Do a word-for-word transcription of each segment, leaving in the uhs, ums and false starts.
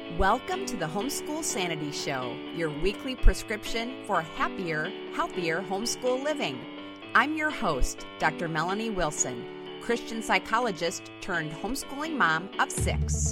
Welcome to the Homeschool Sanity Show, your weekly prescription for happier, healthier homeschool living. I'm your host, Doctor Melanie Wilson, Christian psychologist turned homeschooling mom of six.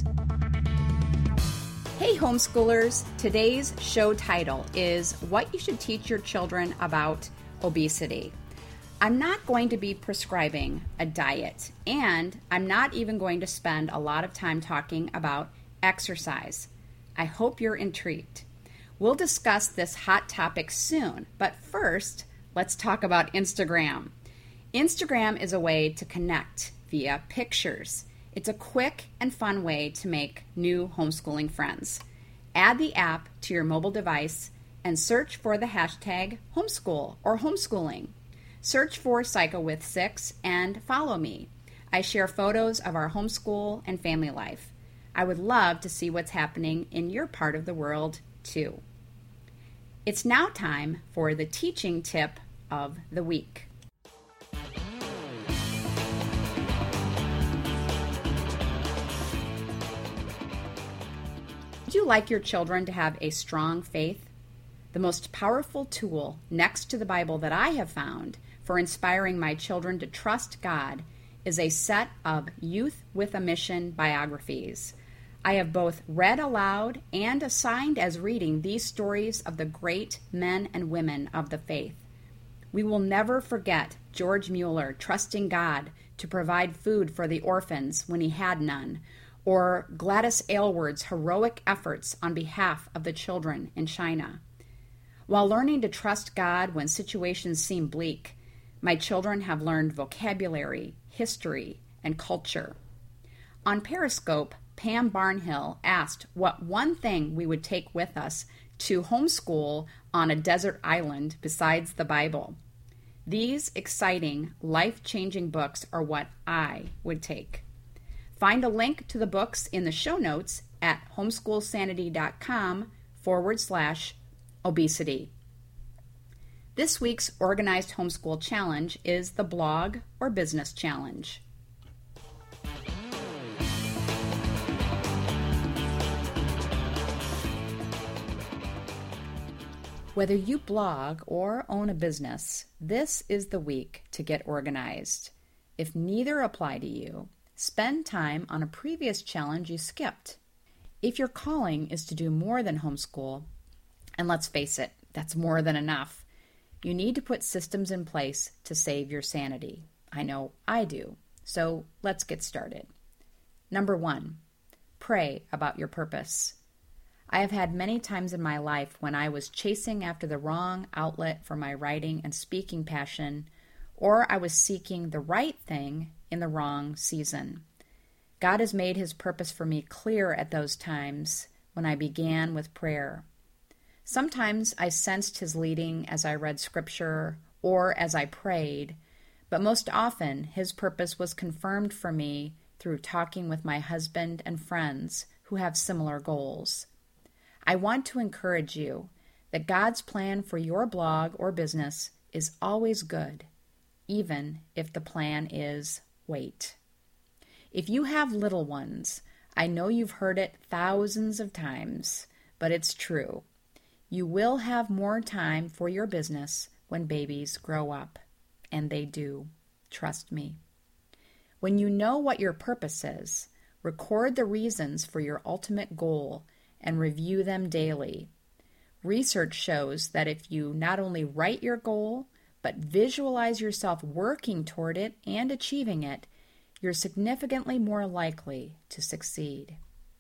Hey homeschoolers, today's show title is What You Should Teach Your Children About Obesity. I'm not going to be prescribing a diet, and I'm not even going to spend a lot of time talking about exercise. I hope you're intrigued. We'll discuss this hot topic soon, but first, let's talk about Instagram. Instagram is a way to connect via pictures. It's a quick and fun way to make new homeschooling friends. Add the app to your mobile device and search for the hashtag homeschool or homeschooling. Search for Psycho with Six and follow me. I share photos of our homeschool and family life. I would love to see what's happening in your part of the world, too. It's now time for the teaching tip of the week. Would you like your children to have a strong faith? The most powerful tool next to the Bible that I have found for inspiring my children to trust God is a set of Youth with a Mission biographies. I have both read aloud and assigned as reading these stories of the great men and women of the faith. We will never forget George Mueller trusting God to provide food for the orphans when he had none, or Gladys Aylward's heroic efforts on behalf of the children in China. While learning to trust God when situations seem bleak, my children have learned vocabulary, history, and culture. On Periscope, Pam Barnhill asked what one thing we would take with us to homeschool on a desert island besides the Bible. These exciting, life-changing books are what I would take. Find a link to the books in the show notes at homeschoolsanity.com forward slash obesity. This week's organized homeschool challenge is the blog or business challenge. Whether you blog or own a business, this is the week to get organized. If neither apply to you, spend time on a previous challenge you skipped. If your calling is to do more than homeschool, and let's face it, that's more than enough, you need to put systems in place to save your sanity. I know I do. So let's get started. Number one, pray about your purpose. I have had many times in my life when I was chasing after the wrong outlet for my writing and speaking passion, or I was seeking the right thing in the wrong season. God has made his purpose for me clear at those times when I began with prayer. Sometimes I sensed his leading as I read scripture or as I prayed, but most often his purpose was confirmed for me through talking with my husband and friends who have similar goals. I want to encourage you that God's plan for your blog or business is always good, even if the plan is wait. If you have little ones, I know you've heard it thousands of times, but it's true. You will have more time for your business when babies grow up, and they do. Trust me. When you know what your purpose is, record the reasons for your ultimate goal and review them daily. Research shows that if you not only write your goal, but visualize yourself working toward it and achieving it, you're significantly more likely to succeed.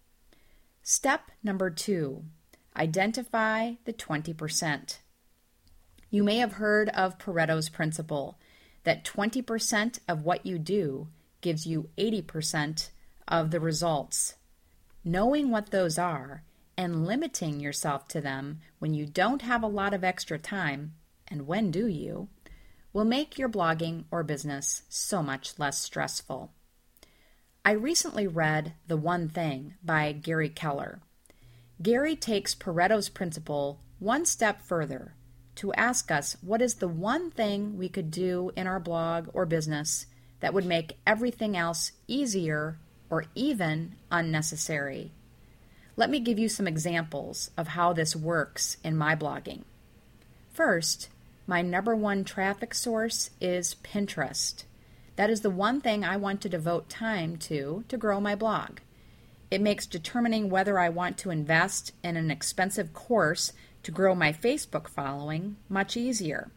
Step number two, identify the twenty percent. You may have heard of Pareto's principle, that twenty percent of what you do gives you eighty percent of the results. Knowing what those are and limiting yourself to them when you don't have a lot of extra time, and when do you, will make your blogging or business so much less stressful. I recently read The One Thing by Gary Keller. Gary takes Pareto's principle one step further to ask us what is the one thing we could do in our blog or business that would make everything else easier or even unnecessary. Let me give you some examples of how this works in my blogging. First, my number one traffic source is Pinterest. That is the one thing I want to devote time to to grow my blog. It makes determining whether I want to invest in an expensive course to grow my Facebook following much easier.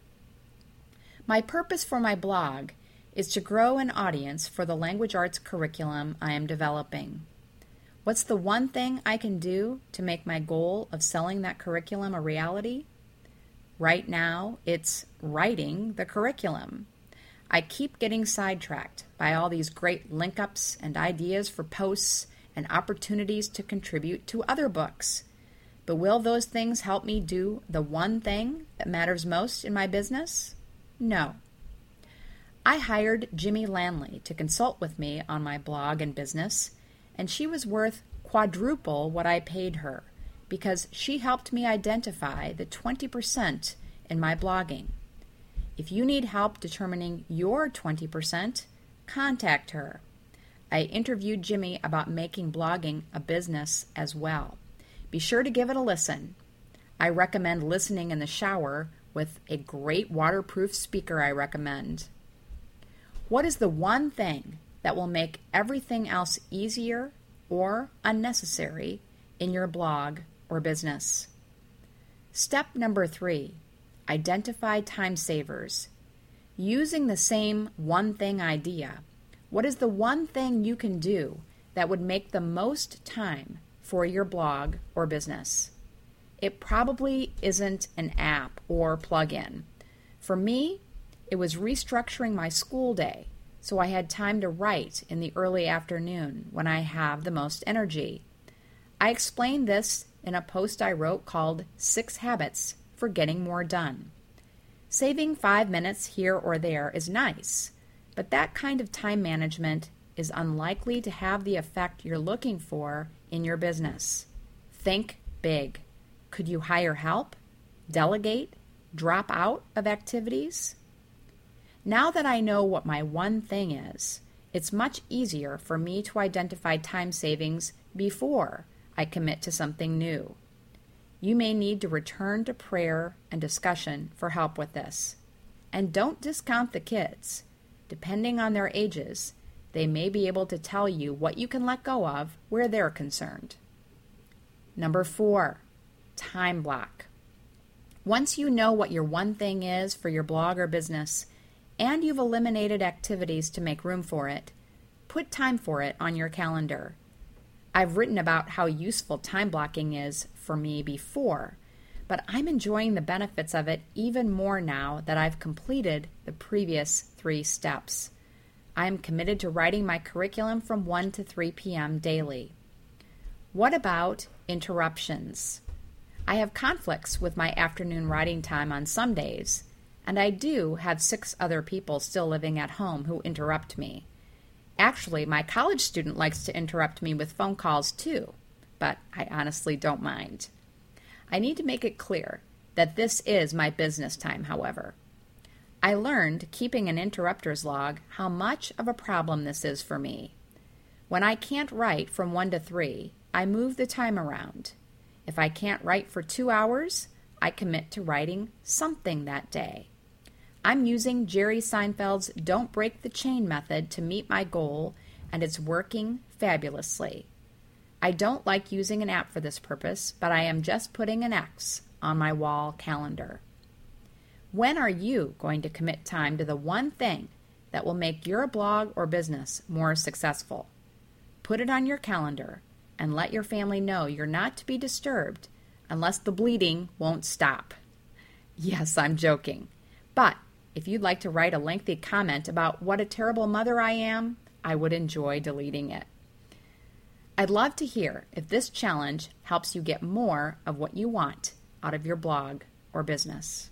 My purpose for my blog is to grow an audience for the language arts curriculum I am developing. What's the one thing I can do to make my goal of selling that curriculum a reality? Right now, it's writing the curriculum. I keep getting sidetracked by all these great link-ups and ideas for posts and opportunities to contribute to other books. But will those things help me do the one thing that matters most in my business? No. I hired Jimmy Lanley to consult with me on my blog and business, and she was worth quadruple what I paid her because she helped me identify the twenty percent in my blogging. If you need help determining your twenty percent, contact her. I interviewed Jimmy about making blogging a business as well. Be sure to give it a listen. I recommend listening in the shower with a great waterproof speaker I recommend. What is the one thing that will make everything else easier or unnecessary in your blog or business? Step number three, identify time savers. Using the same one thing idea, what is the one thing you can do that would make the most time for your blog or business? It probably isn't an app or plugin. For me, it was restructuring my school day so I had time to write in the early afternoon when I have the most energy. I explained this in a post I wrote called Six Habits for Getting More Done. Saving five minutes here or there is nice, but that kind of time management is unlikely to have the effect you're looking for in your business. Think big. Could you hire help? Delegate? Drop out of activities? Now that I know what my one thing is, it's much easier for me to identify time savings before I commit to something new. You may need to return to prayer and discussion for help with this. And don't discount the kids. Depending on their ages, they may be able to tell you what you can let go of where they're concerned. Number four, time block. Once you know what your one thing is for your blog or business, and you've eliminated activities to make room for it, put time for it on your calendar. I've written about how useful time blocking is for me before, but I'm enjoying the benefits of it even more now that I've completed the previous three steps. I am committed to writing my curriculum from one to three p.m. daily. What about interruptions? I have conflicts with my afternoon writing time on some days, and I do have six other people still living at home who interrupt me. Actually, my college student likes to interrupt me with phone calls too, but I honestly don't mind. I need to make it clear that this is my business time, however. I learned, keeping an interrupters log, how much of a problem this is for me. When I can't write from one to three, I move the time around. If I can't write for two hours, I commit to writing something that day. I'm using Jerry Seinfeld's Don't Break the Chain method to meet my goal, and it's working fabulously. I don't like using an app for this purpose, but I am just putting an X on my wall calendar. When are you going to commit time to the one thing that will make your blog or business more successful? Put it on your calendar and let your family know you're not to be disturbed unless the bleeding won't stop. Yes, I'm joking. But if you'd like to write a lengthy comment about what a terrible mother I am, I would enjoy deleting it. I'd love to hear if this challenge helps you get more of what you want out of your blog or business.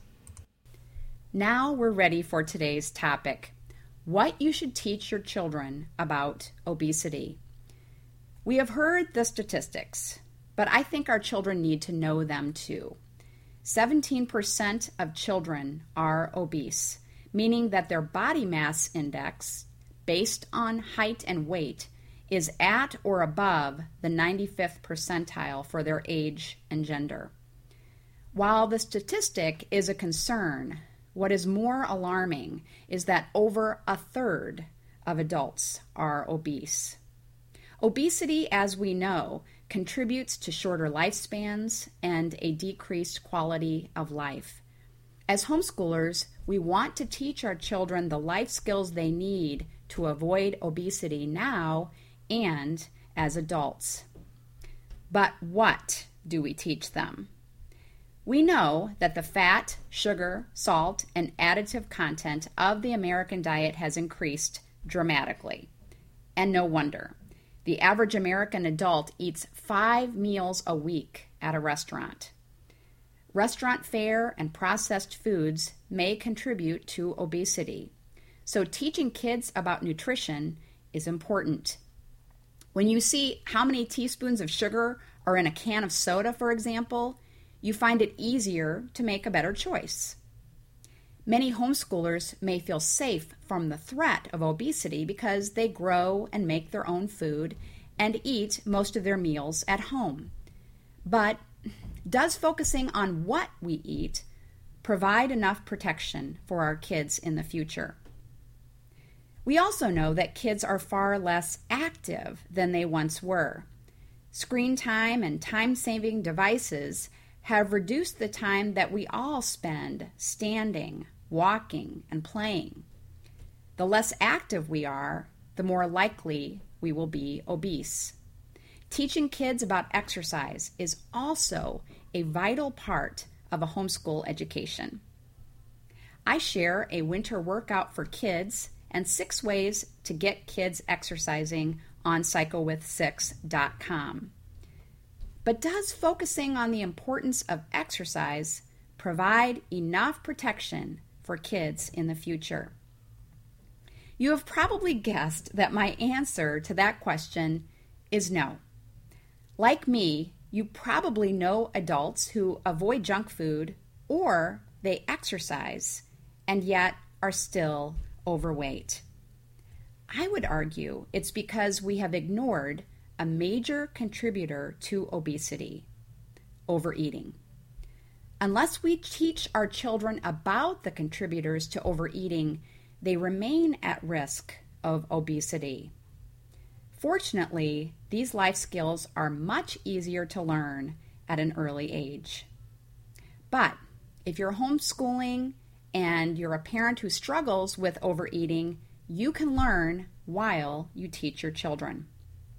Now we're ready for today's topic, what you should teach your children about obesity. We have heard the statistics, but I think our children need to know them too. seventeen percent of children are obese, meaning that their body mass index, based on height and weight, is at or above the ninety-fifth percentile for their age and gender. While the statistic is a concern, what is more alarming is that over a third of adults are obese. Obesity, as we know, contributes to shorter lifespans and a decreased quality of life. As homeschoolers, we want to teach our children the life skills they need to avoid obesity now and as adults. But what do we teach them? We know that the fat, sugar, salt, and additive content of the American diet has increased dramatically. And no wonder. The average American adult eats five meals a week at a restaurant. Restaurant fare and processed foods may contribute to obesity. So teaching kids about nutrition is important. When you see how many teaspoons of sugar are in a can of soda, for example, you find it easier to make a better choice. Many homeschoolers may feel safe from the threat of obesity because they grow and make their own food and eat most of their meals at home. But does focusing on what we eat provide enough protection for our kids in the future? We also know that kids are far less active than they once were. Screen time and time-saving devices have reduced the time that we all spend standing, walking, and playing. The less active we are, the more likely we will be obese. Teaching kids about exercise is also a vital part of a homeschool education. I share a winter workout for kids and six ways to get kids exercising on psycho with six dot com. But does focusing on the importance of exercise provide enough protection for kids in the future? You have probably guessed that my answer to that question is no. Like me, you probably know adults who avoid junk food or they exercise and yet are still overweight. I would argue it's because we have ignored a major contributor to obesity: overeating. Unless we teach our children about the contributors to overeating, they remain at risk of obesity. Fortunately, these life skills are much easier to learn at an early age. But if you're homeschooling and you're a parent who struggles with overeating, you can learn while you teach your children.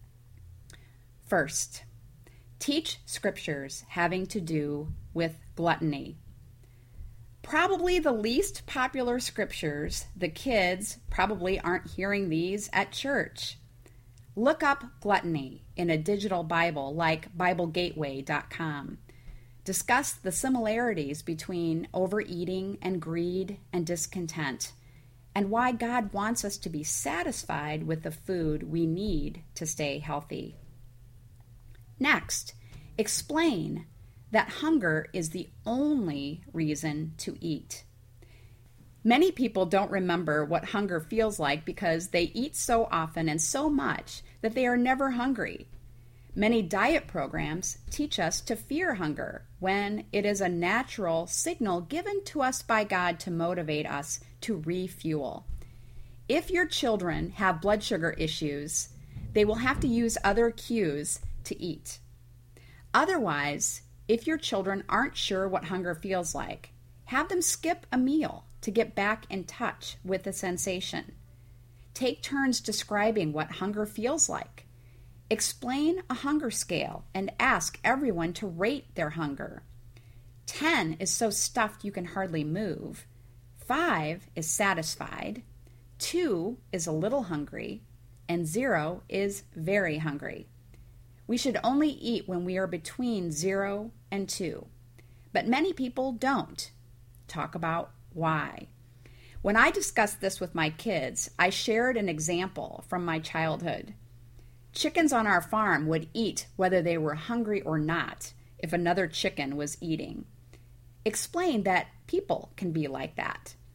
First, teach scriptures having to do with gluttony. Probably the least popular scriptures, the kids probably aren't hearing these at church. Look up gluttony in a digital Bible like Bible Gateway dot com. Discuss the similarities between overeating and greed and discontent, and why God wants us to be satisfied with the food we need to stay healthy. Next, explain that hunger is the only reason to eat. Many people don't remember what hunger feels like because they eat so often and so much that they are never hungry. Many diet programs teach us to fear hunger when it is a natural signal given to us by God to motivate us to refuel. If your children have blood sugar issues, they will have to use other cues to eat. Otherwise, if your children aren't sure what hunger feels like, have them skip a meal to get back in touch with the sensation. Take turns describing what hunger feels like. Explain a hunger scale and ask everyone to rate their hunger. ten is so stuffed you can hardly move. five is satisfied. two is a little hungry. And zero is very hungry. We should only eat when we are between zero and two. But many people don't. Talk about why. When I discussed this with my kids, I shared an example from my childhood. Chickens on our farm would eat whether they were hungry or not if another chicken was eating. Explain that people can be like that.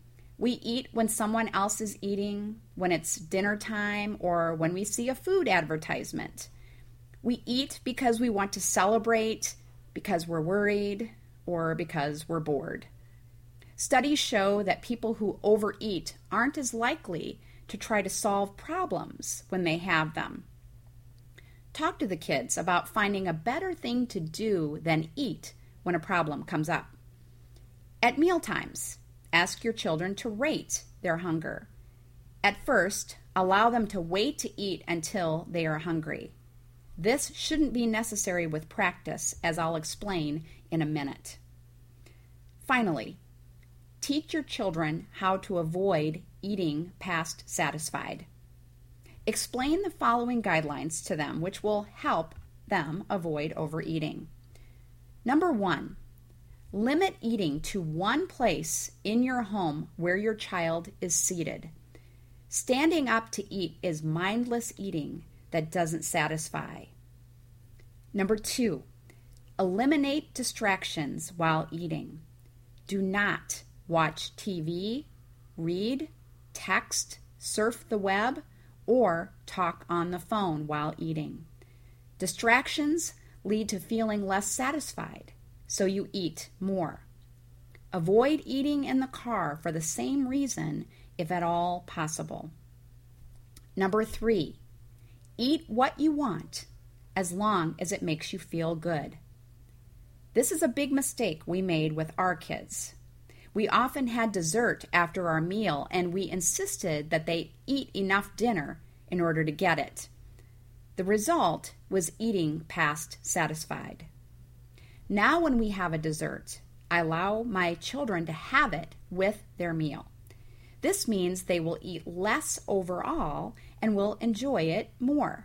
We eat when someone else is eating, when it's dinner time, or when we see a food advertisement. We eat because we want to celebrate, because we're worried, or because we're bored. Studies show that people who overeat aren't as likely to try to solve problems when they have them. Talk to the kids about finding a better thing to do than eat when a problem comes up. At mealtimes, ask your children to rate their hunger. At first, allow them to wait to eat until they are hungry. This shouldn't be necessary with practice, as I'll explain in a minute. Finally, teach your children how to avoid eating past satisfied. Explain the following guidelines to them, which will help them avoid overeating. Number one, limit eating to one place in your home where your child is seated. Standing up to eat is mindless eating that doesn't satisfy. Number two, eliminate distractions while eating. Do not watch T V, read, text, surf the web, or talk on the phone while eating. Distractions lead to feeling less satisfied, so you eat more. Avoid eating in the car for the same reason, if at all possible. Number three, eat what you want as long as it makes you feel good. This is a big mistake we made with our kids. We often had dessert after our meal, and we insisted that they eat enough dinner in order to get it. The result was eating past satisfied. Now when we have a dessert, I allow my children to have it with their meal. This means they will eat less overall and will enjoy it more.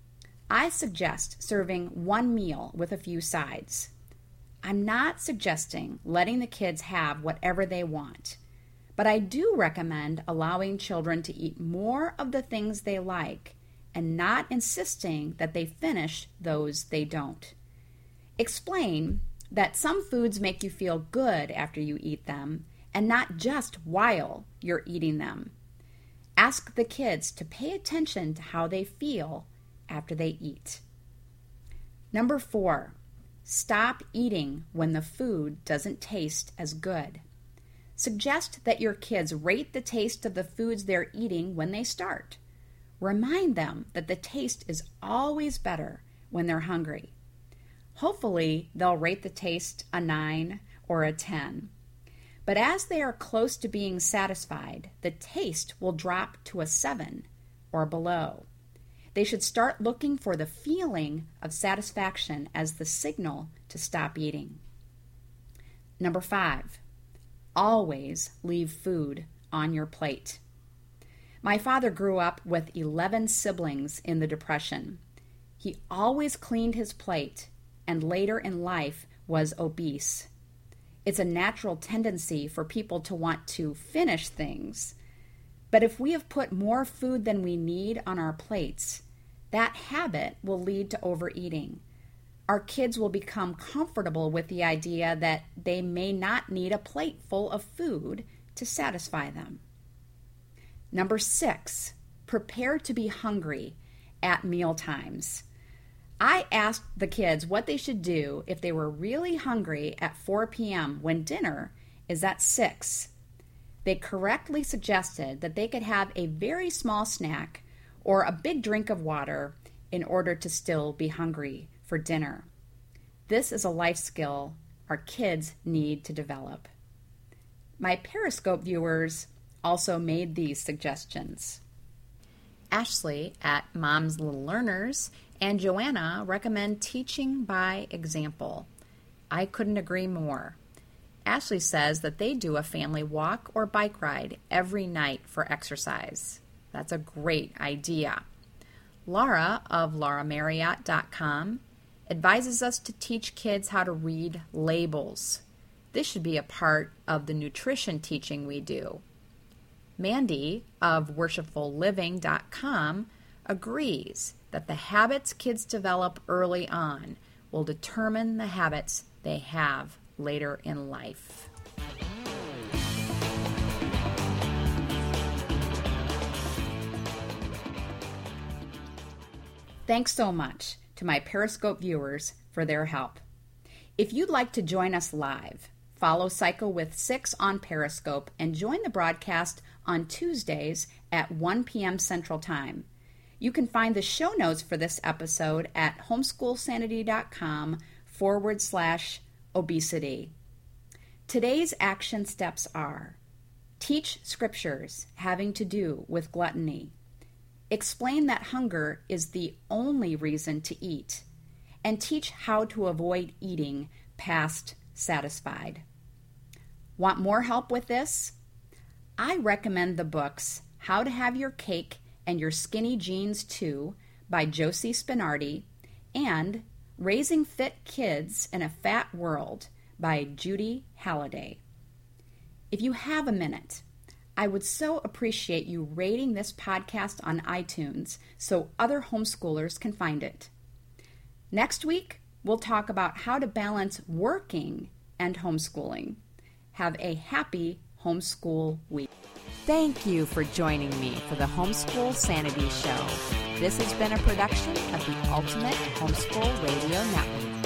I suggest serving one meal with a few sides. I'm not suggesting letting the kids have whatever they want, but I do recommend allowing children to eat more of the things they like and not insisting that they finish those they don't. Explain that some foods make you feel good after you eat them and not just while you're eating them. Ask the kids to pay attention to how they feel after they eat. Number four, stop eating when the food doesn't taste as good. Suggest that your kids rate the taste of the foods they're eating when they start. Remind them that the taste is always better when they're hungry. Hopefully, they'll rate the taste a nine or a ten. But as they are close to being satisfied, the taste will drop to a seven or below. They should start looking for the feeling of satisfaction as the signal to stop eating. Number five, always leave food on your plate. My father grew up with eleven siblings in the Depression. He always cleaned his plate and later in life was obese. It's a natural tendency for people to want to finish things. But if we have put more food than we need on our plates, that habit will lead to overeating. Our kids will become comfortable with the idea that they may not need a plate full of food to satisfy them. Number six, prepare to be hungry at meal times. I asked the kids what they should do if they were really hungry at four p.m. when dinner is at six. They correctly suggested that they could have a very small snack or a big drink of water in order to still be hungry for dinner. This is a life skill our kids need to develop. My Periscope viewers also made these suggestions. Ashley at Mom's Little Learners and Joanna recommend teaching by example. I couldn't agree more. Ashley says that they do a family walk or bike ride every night for exercise. That's a great idea. Laura of laura marriott dot com advises us to teach kids how to read labels. This should be a part of the nutrition teaching we do. Mandy of worshipful living dot com agrees that the habits kids develop early on will determine the habits they have later in life. Thanks so much to my Periscope viewers for their help. If you'd like to join us live, follow Cycle with Six on Periscope and join the broadcast on Tuesdays at one p.m. Central Time. You can find the show notes for this episode at homeschoolsanity.com forward slash obesity. Today's action steps are: teach scriptures having to do with gluttony. Explain that hunger is the only reason to eat, and teach how to avoid eating past satisfied. Want more help with this? I recommend the books How to Have Your Cake and Your Skinny Jeans Too by Josie Spinardi and Raising Fit Kids in a Fat World by Judy Halliday. If you have a minute, I would so appreciate you rating this podcast on iTunes so other homeschoolers can find it. Next week, we'll talk about how to balance working and homeschooling. Have a happy homeschool week. Thank you for joining me for the Homeschool Sanity Show. This has been a production of the Ultimate Homeschool Radio Network.